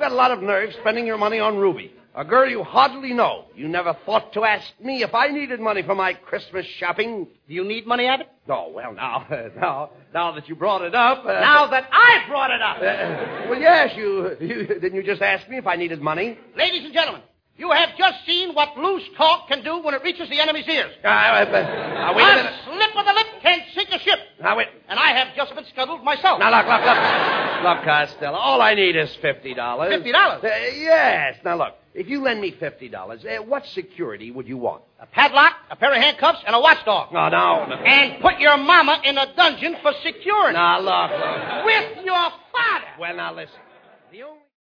got a lot of nerve spending your money on Ruby, a girl you hardly know. You never thought to ask me if I needed money for my Christmas shopping. Do you need money, Abbott? Oh, well, now that you brought it up... now that I brought it up! Well, yes, didn't you just ask me if I needed money? Ladies and gentlemen, you have just seen what loose talk can do when it reaches the enemy's ears. Wait a minute. A slip of the lip can sink a ship. Now, wait. And I have just been scuttled myself. Now, look. Look, Costello, all I need is $50. $50? Yes. Now, look, if you lend me $50, what security would you want? A padlock, a pair of handcuffs, and a watchdog. No. And put your mama in a dungeon for security. Now, look. With your father. Well, now, listen. The only...